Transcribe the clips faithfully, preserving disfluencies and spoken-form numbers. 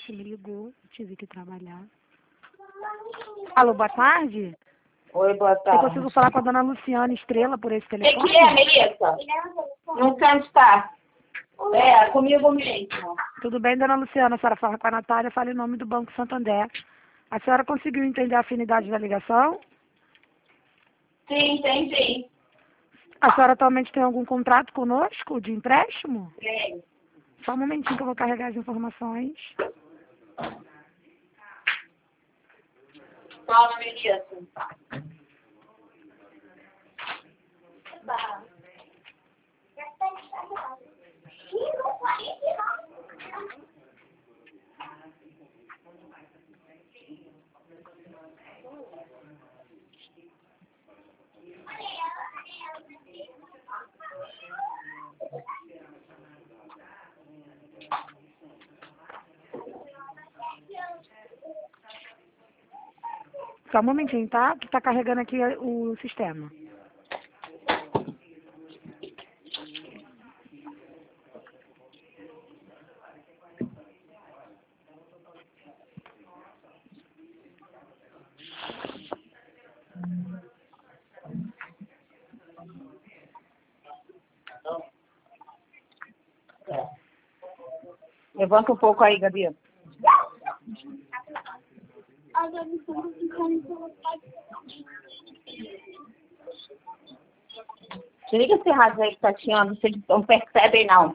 você me ligou, tive que trabalhar. Alô, boa tarde? Oi, boa tarde. Eu consigo falar com a dona Luciana Estrela por esse O que, telefone? que é, Melissa? Não canto está. É, comigo mesmo. Tudo bem, dona Luciana? A senhora fala com a Natália, fala em nome do Banco Santander. A senhora conseguiu entender a afinidade da ligação? Sim, entendi. A senhora atualmente tem algum contrato conosco de empréstimo? Sim. Só um momentinho que eu vou carregar as informações. Fala, Melissa. Só um momentinho, tá? Que tá carregando aqui o sistema. Levanta um pouco aí, Gabi. Desliga esse rádio aí que tá chiando, vocês não percebem não.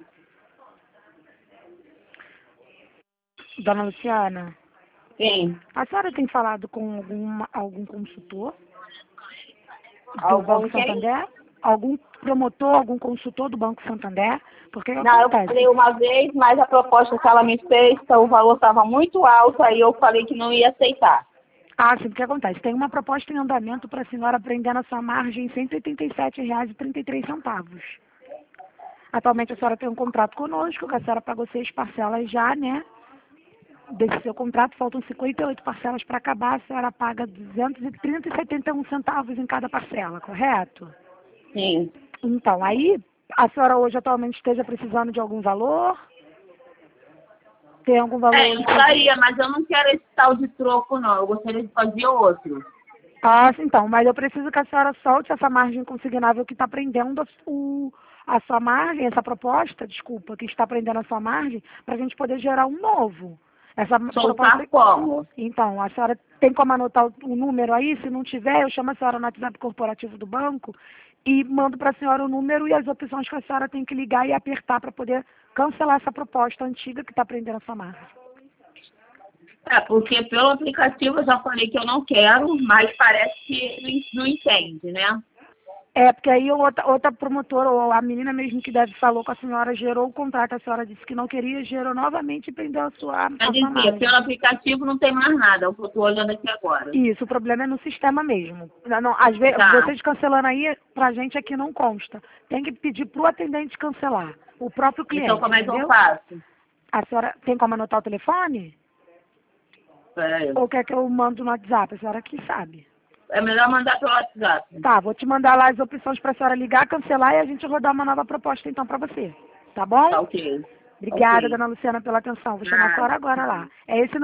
Dona Luciana, Sim. a senhora tem falado com algum, algum consultor do Algum Banco quem? Santander? Algum promotor, algum consultor do Banco Santander? Porque Não, eu acontece. falei uma vez, mas a proposta que ela me fez, o valor estava muito alto, aí eu falei que não ia aceitar. Ah, sim, o que acontece? Tem uma proposta em andamento para a senhora prender na sua margem em cento e oitenta e sete reais e trinta e três centavos. Atualmente a senhora tem um contrato conosco, que a senhora pagou seis parcelas já, né? Desse seu contrato, faltam cinquenta e oito parcelas para acabar, a senhora paga duzentos e trinta e setenta e um centavos em cada parcela, correto? Sim. Então, aí, a senhora hoje atualmente esteja precisando de algum valor? Tem algum valor? É, eu gostaria, mas eu não quero esse tal de troco, não. Eu gostaria de fazer outro. Ah, então, mas eu preciso que a senhora solte essa margem consignável que está prendendo o, a sua margem, essa proposta, desculpa, que está prendendo a sua margem, para a gente poder gerar um novo. Essa Soltar proposta. como? Então, a senhora tem como anotar o, o número aí? Se não tiver, eu chamo a senhora no WhatsApp corporativo do banco e mando para a senhora o número e as opções que a senhora tem que ligar e apertar para poder cancelar essa proposta antiga que está prendendo a sua margem. É, porque pelo aplicativo eu já falei que eu não quero, mas parece que não entende, né? É, porque aí outra, outra promotora, ou a menina mesmo que deve falou com a senhora, gerou o contrato, a senhora disse que não queria, gerou novamente e prendeu a sua, a Quer sua dizer, margem. pelo aplicativo não tem mais nada, é o que eu estou olhando aqui agora. Isso, o problema é no sistema mesmo. Não, não, às vezes, Tá. vocês cancelando aí, pra gente aqui não consta. Tem que pedir pro atendente cancelar, o próprio cliente, Então como é que entendeu? eu faço? A senhora tem como anotar o telefone? Peraí. Ou quer que eu mando no WhatsApp? A senhora que sabe. É melhor mandar pelo WhatsApp. Tá, vou te mandar lá as opções pra senhora ligar, cancelar e a gente rodar uma nova proposta então pra você. Tá bom? Tá ok. Obrigada, Ok. dona Luciana, pela atenção. Vou chamar a senhora agora lá. É esse